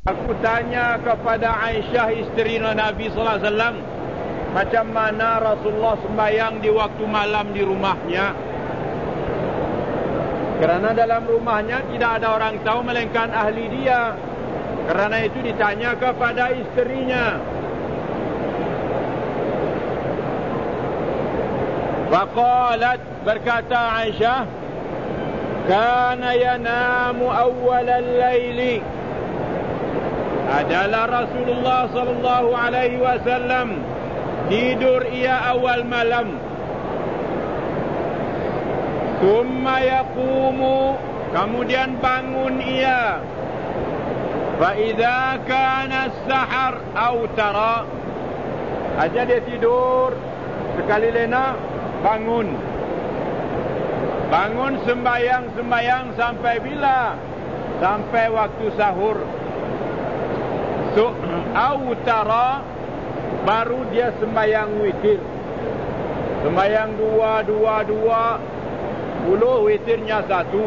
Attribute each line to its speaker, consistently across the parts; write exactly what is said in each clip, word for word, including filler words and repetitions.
Speaker 1: Aku tanya kepada Aisyah isteri Nabi sallallahu alaihi wasallam, macam mana Rasulullah sembahyang di waktu malam di rumahnya. Kerana dalam rumahnya tidak ada orang tahu melainkan ahli dia. Kerana itu ditanya kepada isterinya. Faqalat, berkata Aisyah, kana yanamu awwal al-laili, adalah Rasulullah sallallahu alaihi wasallam tidur ia awal malam. Thumma yaqumu, kemudian bangun ia. Fa idza kana as-sahar autara, aja dia tidur sekali lena bangun. Bangun sembayang-sembayang sampai bila? Sampai waktu sahur. So, autara, baru dia sembayang witir. Sembayang dua, dua, dua, puluh, witirnya satu.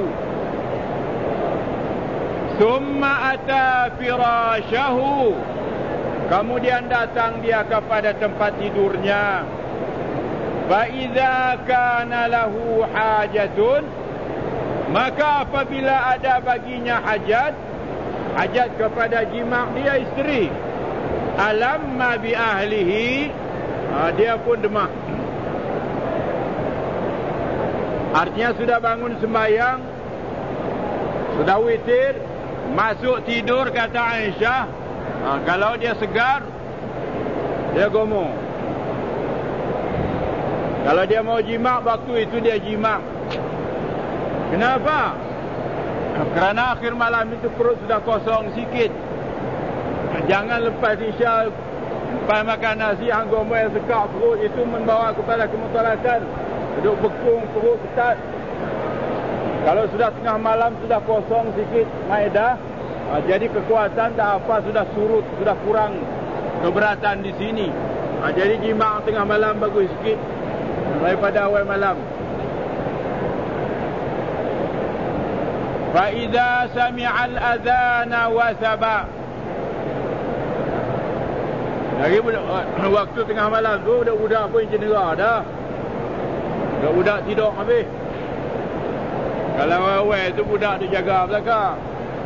Speaker 1: Summa ata firasyahu, kemudian datang dia kepada tempat tidurnya. Fa idza kana lahu hajatun, maka apabila ada baginya hajat, hajat kepada jima' dia isteri, alamma bi ahlihi, ha, dia pun demam. Artinya sudah bangun sembahyang, sudah witir, masuk tidur, kata Aisyah, ha, kalau dia segar, dia gomo. Kalau dia mau jima', waktu itu dia jima'. Kenapa? Kerana akhir malam itu perut sudah kosong sikit. Jangan lepas isya, lepas makan nasi, hanggoma yang sekak perut, itu membawa kepada kemudaratan. Duduk bekung, perut ketat. Kalau sudah tengah malam, sudah kosong sikit maedah, jadi kekuatan tak apa, sudah surut, sudah kurang keberatan di sini. Jadi jima' tengah malam bagus sikit daripada awal malam. Fa idza sami'a al-adhana wa saba, lagi waktu tengah malam tu budak-budak pun cedera dah. Budak-budak tidur habis. Kalau awal tu budak dia jaga belakang.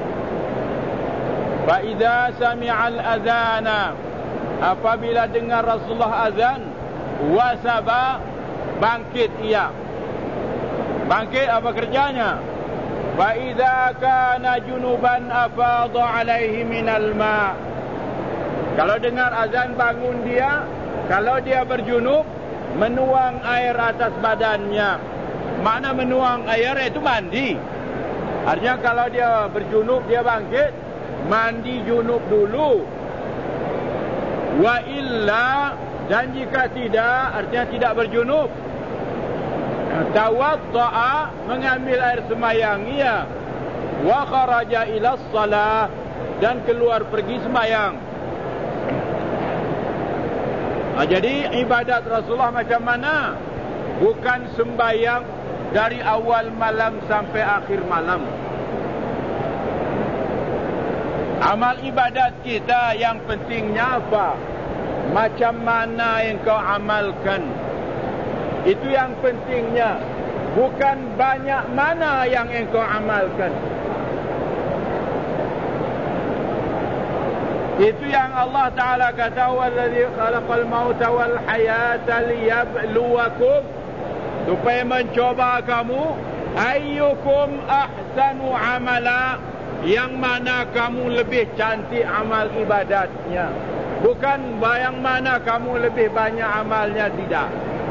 Speaker 1: Fa idza sami'a al-adhana, apabila dengar Rasulullah azan, wa saba, bangkit ia. Bangkit apa kerjanya? Fa idza kana junuban afadha alaihi minal ma, kalau dengar azan bangun dia, kalau dia berjunub, menuang air atas badannya. Makna menuang air itu mandi. Artinya kalau dia berjunub, dia bangkit, mandi junub dulu. Wa illa, dan jika tidak, artinya tidak berjunub, tawadda'a, mengambil air sembahyang ia. Wa kharaja ila shalah, dan keluar pergi sembahyang. Nah, jadi ibadat Rasulullah macam mana? Bukan sembahyang dari awal malam sampai akhir malam. Amal ibadat kita yang pentingnya apa? Macam mana yang kau amalkan, itu yang pentingnya. Bukan banyak mana yang engkau amalkan. Itu yang Allah Ta'ala kata, wallazi khalaqal mauta wal hayata liyabluwakum, supaya mencoba kamu, ayyukum ahsanu amala, yang mana kamu lebih cantik amal ibadatnya. Bukan yang mana kamu lebih banyak amalnya, tidak.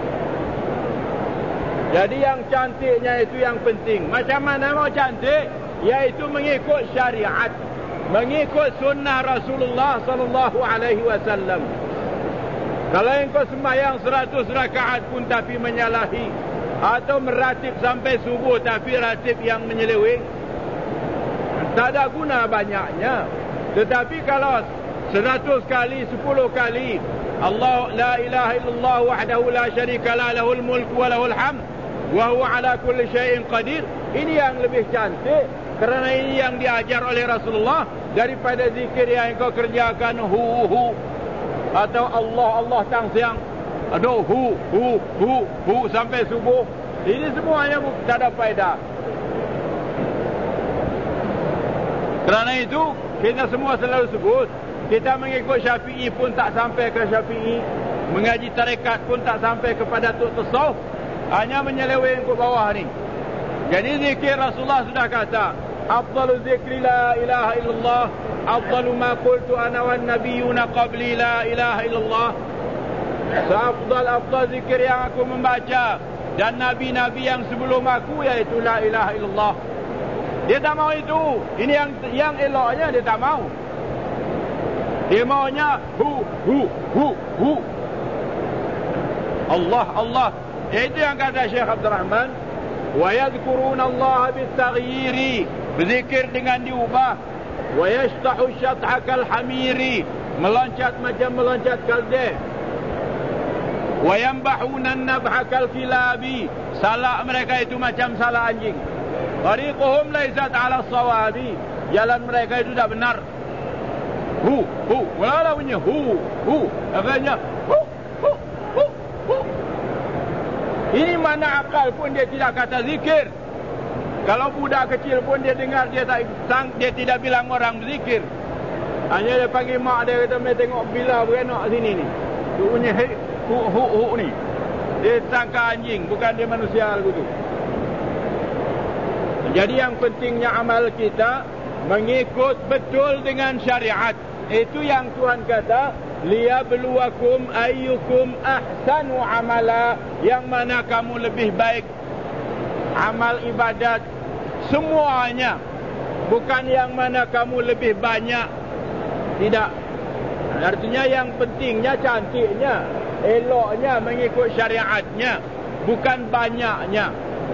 Speaker 1: Jadi yang cantiknya itu yang penting. Macam mana mau cantik? Yaitu mengikut syariat, mengikut sunnah Rasulullah sallallahu alaihi wasallam. Kalau engkau sembahyang seratus rakaat pun tapi menyalahi, atau meratib sampai subuh tapi ratib yang menyeleweng, tak ada guna banyaknya. Tetapi kalau seratus kali, sepuluh kali, Allah la ilaha illallah wahdahu la syarika la, lahul mulku wa lahul hamd wa huwa ala kulli syai'in qadir, ini yang lebih cantik. Kerana ini yang diajar oleh Rasulullah, daripada zikir yang kau kerjakan hu hu atau Allah Allah tang siang, aduh hu hu hu hu sampai subuh. Ini semuanya tak ada faedah. Kerana itu kita semua selalu sebut, kita mengikut Syafi'i pun tak sampai ke Syafi'i, mengaji tarekat pun tak sampai kepada tuk tasawuf, hanya menyeleweng ke bawah ni. Jadi zikir Rasulullah sudah kata, afdalu zikri la ilaha illallah, afdalu ma qultu ana wan nabiyuna qabli la ilaha illallah. Seafdal-afdal zikir yang aku membaca dan nabi-nabi yang sebelum aku, iaitu la ilaha illallah. Dia tak mau itu. Ini yang yang eloknya dia tak mau. Dia maunya hu hu hu hu. Allah Allah. Itu yang kata Syekh Abdul Rahman, wa yadhkuruna Allah bitaghyiri, berzikir dengan diubah. Wa yashtahu syatha kal hamiri, meloncat macam meloncat keldai. Wa yanbahuna an-nabha kal kilabi, salak mereka itu macam salak anjing. Tariquhum laysat ala sawabi, jalan mereka itu tak benar. Hu hu, wala bunyi hu hu, akhirnya hu hu hu hu. Ini mana akal pun dia tidak kata zikir. Kalau budak kecil pun dia dengar, dia tak sang, dia tidak bilang orang berzikir. Hanya dia panggil mak dia, kata mai tengok bila beranak sini ni. Tu punya hu hu hu ni. Dia sangka anjing, bukan dia manusia begitu. Jadi yang pentingnya amal kita mengikut betul dengan syariat. Itu yang Tuhan kata, liyabluwakum ayyukum ahsanu amala, yang mana kamu lebih baik amal ibadat semuanya, bukan yang mana kamu lebih banyak. Tidak. Artinya yang pentingnya cantiknya, eloknya mengikut syariatnya, bukan banyaknya.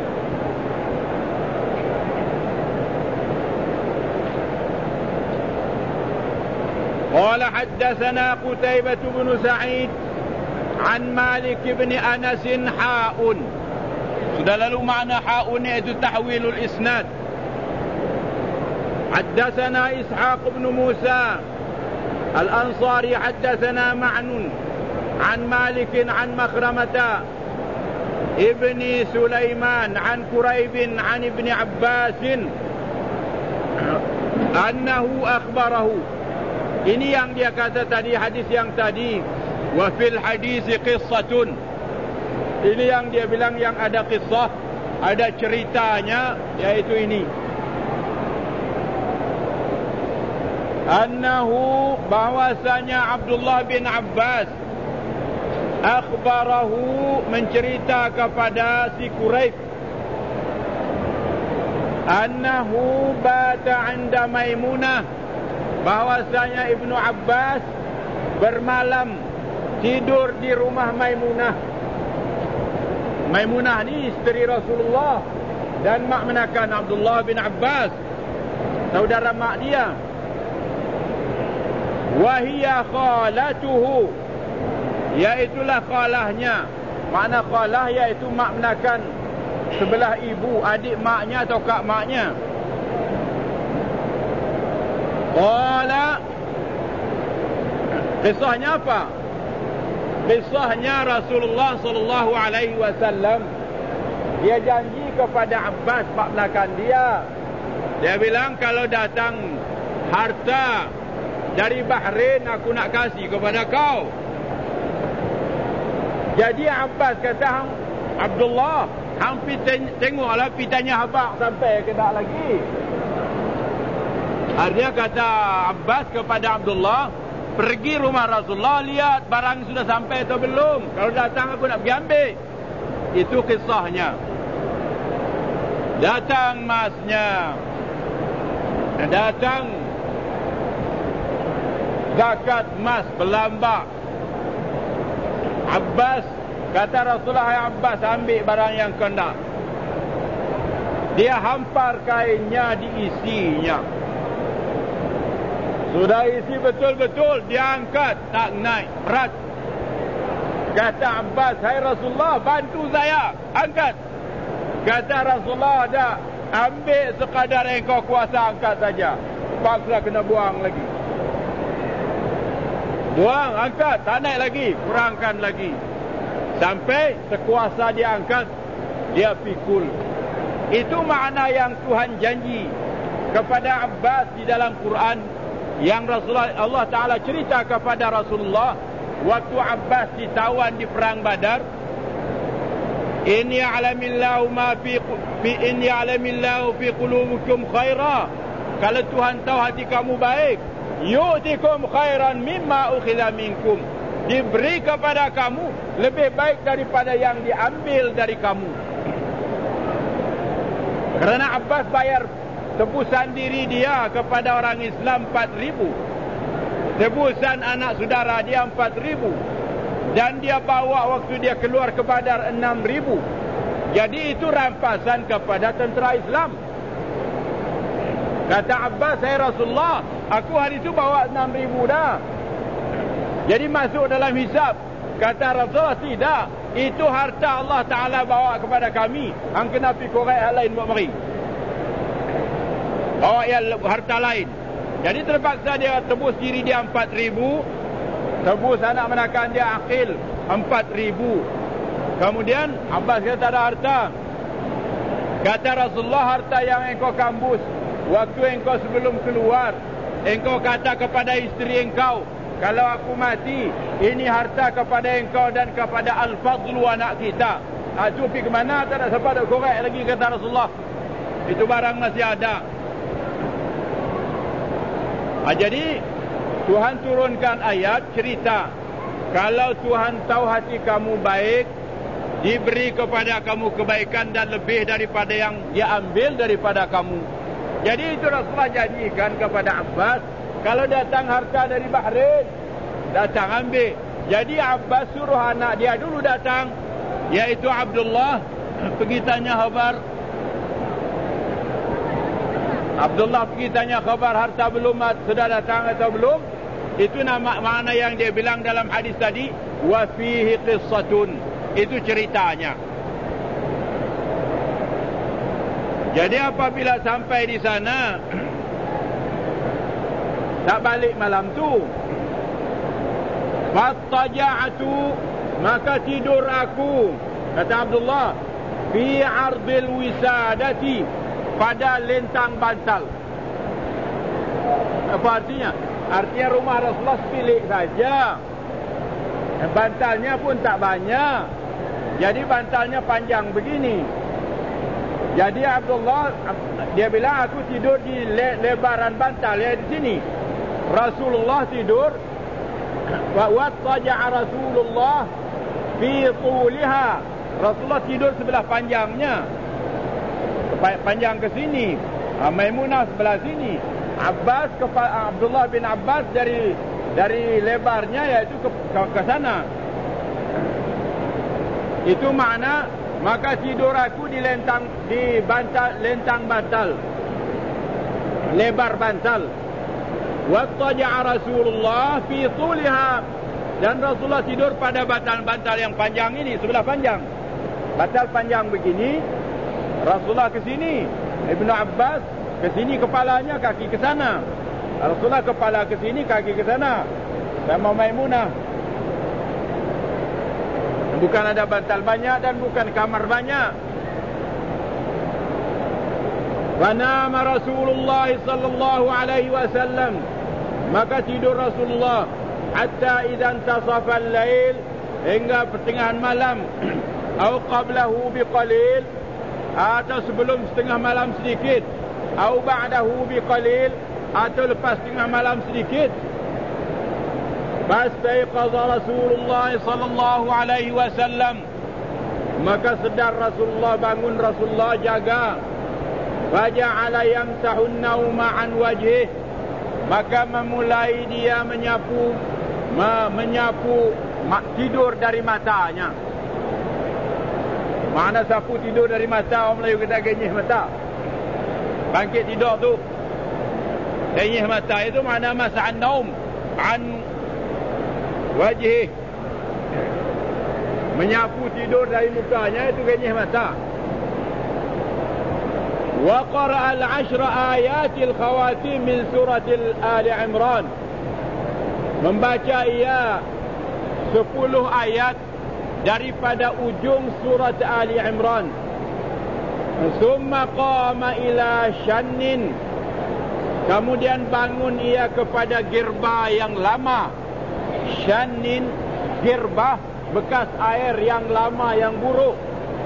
Speaker 1: قال حدثنا قتيبة بن سعيد عن مالك بن أنس حاء. Sudah lalu makna حاء itu تحويل الإسناد. حدثنا إسحاق بن موسى الأنصاري حدثنا معن عن مالك عن مخرمة ابن سليمان عن كريب عن ابن عباس أنه أخبره. Ini yang dia kata tadi, hadis yang tadi, wa fil hadis qissatun. Ini yang dia bilang yang ada kisah, ada ceritanya, yaitu ini. Annahu, bahwasanya Abdullah bin Abbas akhbarahu, mencerita kepada si Quraib, annahu bata 'inda Maimunah, bahwasanya Ibnu Abbas bermalam tidur di rumah Maimunah. Maimunah ni isteri Rasulullah dan mak menakan Abdullah bin Abbas, saudara mak dia. Wahia khalatuhu, iaitulah khalahnya. Makna khalah iaitu mak menakan sebelah ibu, adik maknya atau kak maknya. Qala, kisahnya apa? Kisahnya Rasulullah sallallahu alaihi wasallam, dia janji kepada Abbas mak belakang dia. Dia bilang, kalau datang harta dari Bahrain, aku nak kasih kepada kau. Jadi Abbas kata, Abdullah, hampir tengoklah pitanya habak sampai ke tak lagi. Artinya kata Abbas kepada Abdullah, pergi rumah Rasulullah, lihat barang sudah sampai atau belum. Kalau datang aku nak pergi ambil. Itu kisahnya. Datang masnya, datang zakat mas berlambak. Abbas kata Rasulullah, hai Abbas, ambil barang yang kau nak. Dia hampar kainnya, diisinya. Sudah isi betul-betul, dia angkat, tak naik, berat. Kata Abbas, hai Rasulullah, bantu saya, angkat. Kata Rasulullah, ada, Ambil sekadar engkau kuasa, angkat saja. Paksa kena buang lagi. Buang, angkat, tak naik lagi, kurangkan lagi. Sampai sekuasa dia angkat, dia pikul. Itu makna yang Tuhan janji kepada Abbas di dalam Quran, yang Rasulullah Allah Ta'ala cerita kepada Rasulullah waktu Abbas ditawan di perang Badar. In ya'lamillahu ma fi in ya'lamillahu fi qulubikum khaira. Kalau Tuhan tahu hati kamu baik, yu'tikum khairan mimma ukhidha minkum. Diberi kepada kamu lebih baik daripada yang diambil dari kamu. Kerana Abbas bayar tebusan diri dia kepada orang Islam empat ribu. Tebusan anak saudara dia empat ribu. Dan dia bawa waktu dia keluar ke Badar enam ribu. Jadi itu rampasan kepada tentera Islam. Kata Abbas, "Hai Rasulullah, aku hari itu bawa enam ribu dah. Jadi masuk dalam hisab." Kata Rasulullah, "Tidak. Itu harta Allah Ta'ala bawa kepada kami. Hang kena pergi korek hal lain buat mari. Bawa yang harta lain." Jadi terpaksa dia tebus diri dia empat ribu. Tebus anak menakan dia Aqil empat ribu. Kemudian Abbas kata, "Tak ada harta." Kata Rasulullah, "Harta yang engkau kambus waktu engkau sebelum keluar, engkau kata kepada isteri engkau, kalau aku mati, ini harta kepada engkau dan kepada Al-Fadlu anak kita." Ah, tu pergi ke mana? Tak ada siapa nak korek lagi, kata Rasulullah. Itu barang masih ada. Ah, jadi Tuhan turunkan ayat cerita, kalau Tuhan tahu hati kamu baik, diberi kepada kamu kebaikan dan lebih daripada yang dia ambil daripada kamu. Jadi itu Rasulullah janjikan kepada Abbas, kalau datang harta dari Bahrain, datang ambil. Jadi Abbas suruh anak dia dulu datang, yaitu Abdullah, pergi tanya khabar. Abdullah pergi tanya khabar harta belum, sudah datang atau belum. Itu nama makna yang dia bilang dalam hadis tadi, wa fihi qissatun. Itu ceritanya. Jadi apabila sampai di sana, tak balik malam tu. Fattaja'atu, maka tidur aku, kata Abdullah, fi ardil wisadati, pada lentang bantal. Apa artinya? Artinya rumah Rasulullah sepilik saja. Bantalnya pun tak banyak. Jadi bantalnya panjang begini. Jadi Abdullah, dia bilang aku tidur di le lebaran bantal ya di sini. Rasulullah tidur, wa wattaja'a Rasulullah fi tuliha. Rasulullah tidur sebelah panjangnya. Panjang ke sini. Maimunah sebelah sini. Abbas kepada Abdullah bin Abbas dari dari lebarnya yaitu ke, ke, ke sana. Itu makna maka tidur aku di lentang di bantal lentang bantal, lebar bantal. Wattaja'a Rasulullah fi tuliha, dan Rasulullah tidur pada bantal-bantal yang panjang ini, sebelah panjang. Bantal panjang begini, Rasulullah ke sini, Ibnu Abbas ke sini kepalanya, kaki ke sana. Rasulullah kepala ke sini, kaki ke sana. Sama Maimunah. Bukan ada bantal banyak dan bukan kamar banyak. Wa nama Rasulullah sallallahu alaihi wasallam, maka tidur Rasulullah hatta idza intasafa al-lail, hingga pertengahan malam, atau qablahu biqalil, atau sebelum setengah malam sedikit, atau ba'dahu biqalil, atau lepas setengah malam sedikit. Fastaiqadha Rasulullah sallallahu alaihi wasallam, maka sedar Rasulullah, bangun Rasulullah, jaga. Faja'ala yamsahu an-nauma an wajhih, maka memulai dia menyapu me, menyapu mak, tidur dari matanya. Mana sapu tidur dari mata, orang Melayu kata genyih mata. Bangkit tidur tu, genyih mata itu makna masa'an naum an wajih, menyapu tidur dari mukanya, itu genyih mata. wa qara'a al-ashra ayatil khawatim min suratil Ali Imran. Membaca ia sepuluh ayat daripada ujung surat Ali Imran. Summa qama ila shannin. Kemudian bangun ia kepada girba yang lama. Shannin, girbah, bekas air yang lama yang buruk.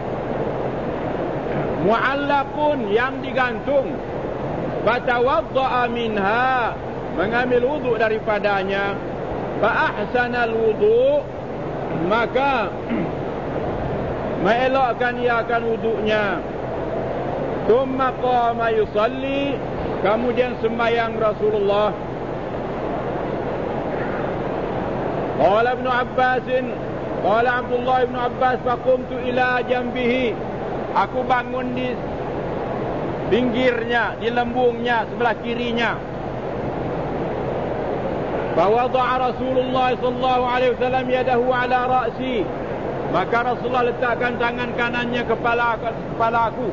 Speaker 1: Mu'allaqun, yang digantung. Fatawadda'a minha, mengambil wuduk daripadanya. Fa'ahsanal wuduk, maka mengelakkan ia akan wuduknya. Thumma qama yusalli, kemudian sembahyang Rasulullah. Qala Ibn Abbas, qala Abdullah Ibn Abbas, faqumtu ila jambihi, aku bangun di pinggirnya, di lembungnya, sebelah kirinya. Fawada'a Rasulullah sallallahu alaihi wasallam yadahu ala ra'si, maka Rasulullah letakkan tangan kanannya kepala kepala aku.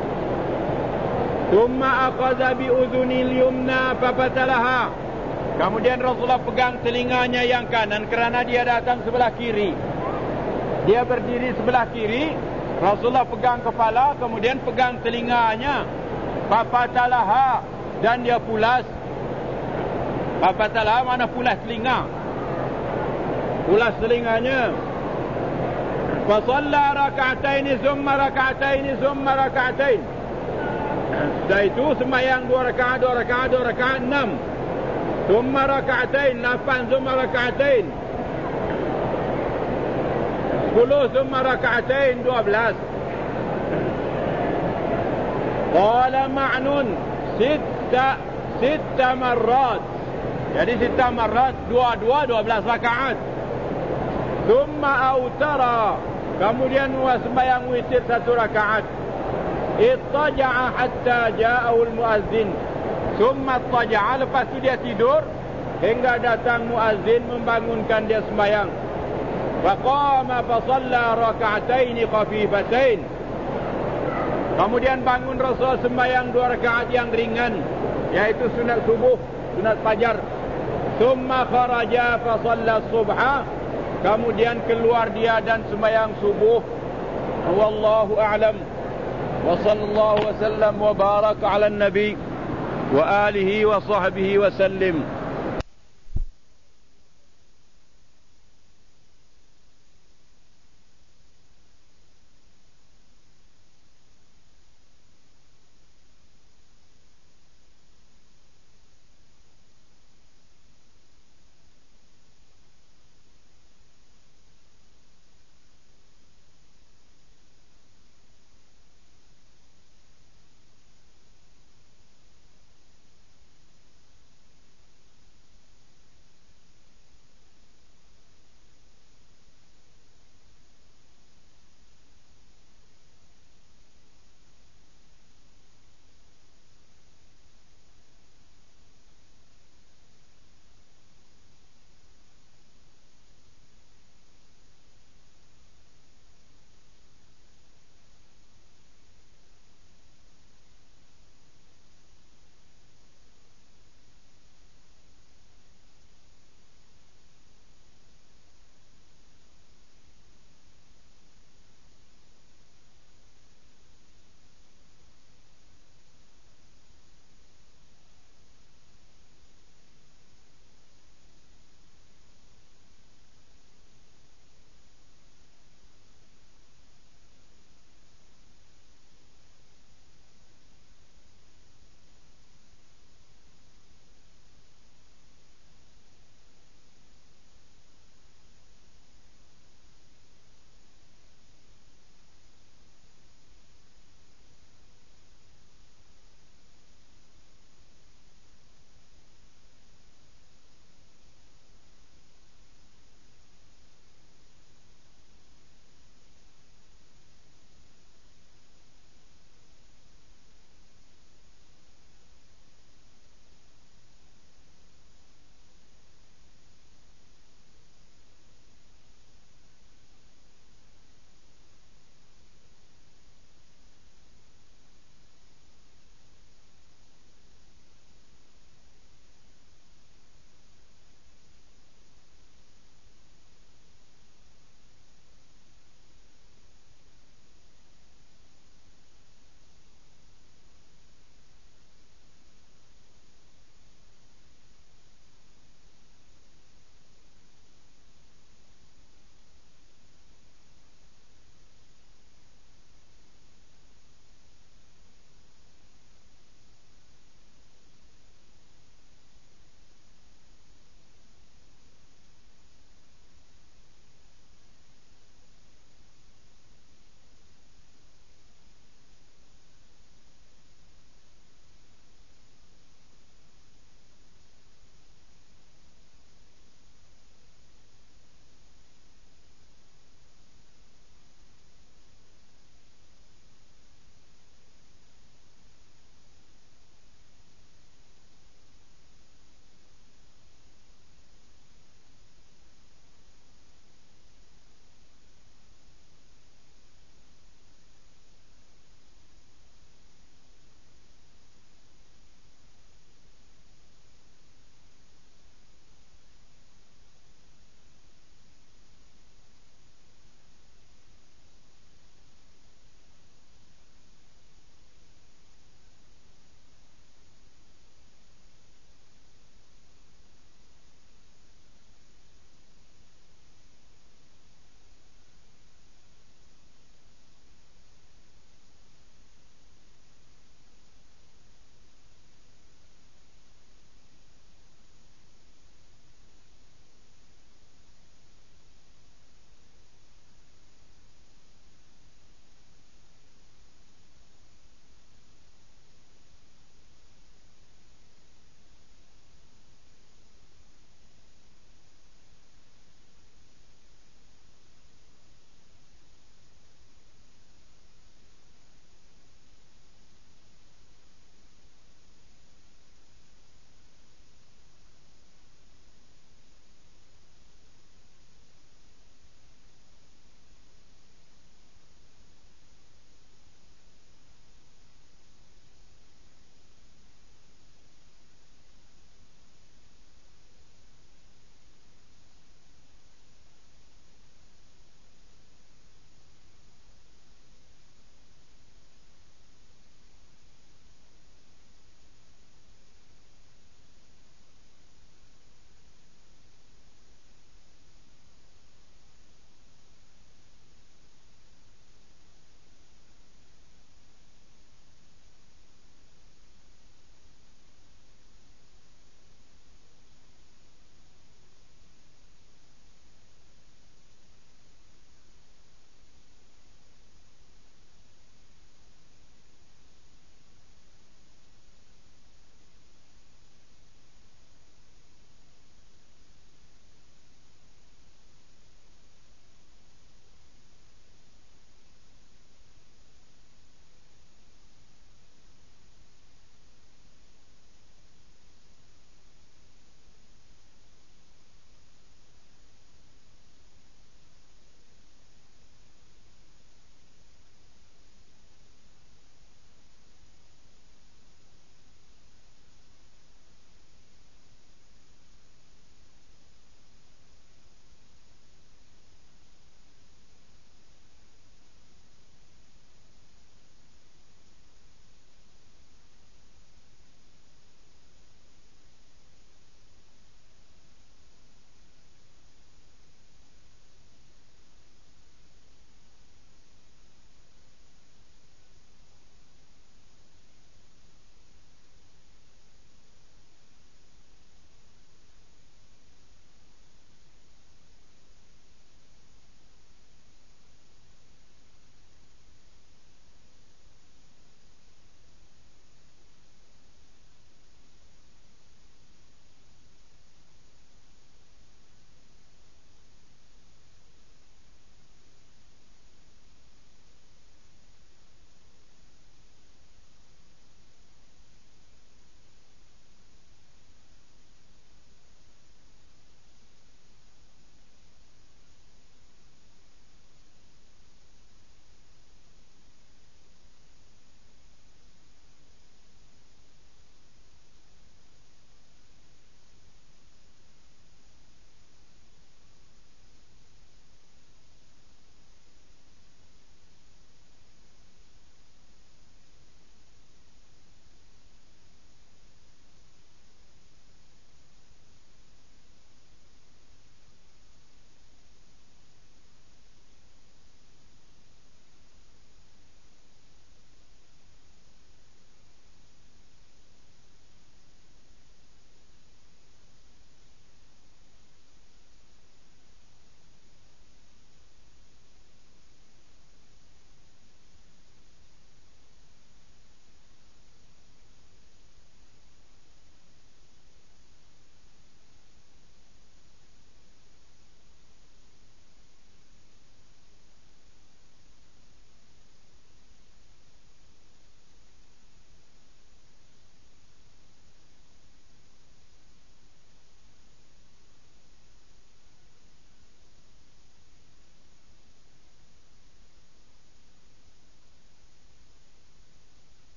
Speaker 1: Thumma aqadha bi udhunil yumna fabatalaha, kemudian Rasulullah pegang telinganya yang kanan kerana dia datang sebelah kiri. Dia berdiri sebelah kiri, Rasulullah pegang kepala, kemudian pegang telinganya. Fabatalaha, dan dia pulas. Fabatalaha mana pulas telinga. Pulas telinganya. Fa shalla rak'ataini thumma rak'ataini thumma rak'atain. Setelah itu sembahyang dua rakaat, dua rakaat, dua rakaat, enam. Thumma rak'atain, lapan, thumma rak'atain. Sepuluh, thumma rak'atain, dua belas. Qala ma'nun, sitta, sitta marrat. Jadi sitta marrat, dua-dua, dua belas rakaat. Thumma autara, kemudian sembahyang witir satu rakaat. Ittaja'a hatta ja'ahu al-muazzin. Summa ittaja'a, lepas itu dia tidur hingga datang muazzin membangunkan dia sembahyang. Faqama fa shalla rak'ataini khafifatain. Kemudian bangun Rasul sembahyang dua rakaat yang ringan, yaitu sunat subuh, sunat fajar. Summa kharaja fa shalla subha, kemudian keluar dia dan sembahyang subuh. Wallahu a'lam. Wa sallallahu wa sallam wa baraka ala nabi wa alihi wa sahbihi wa sallim.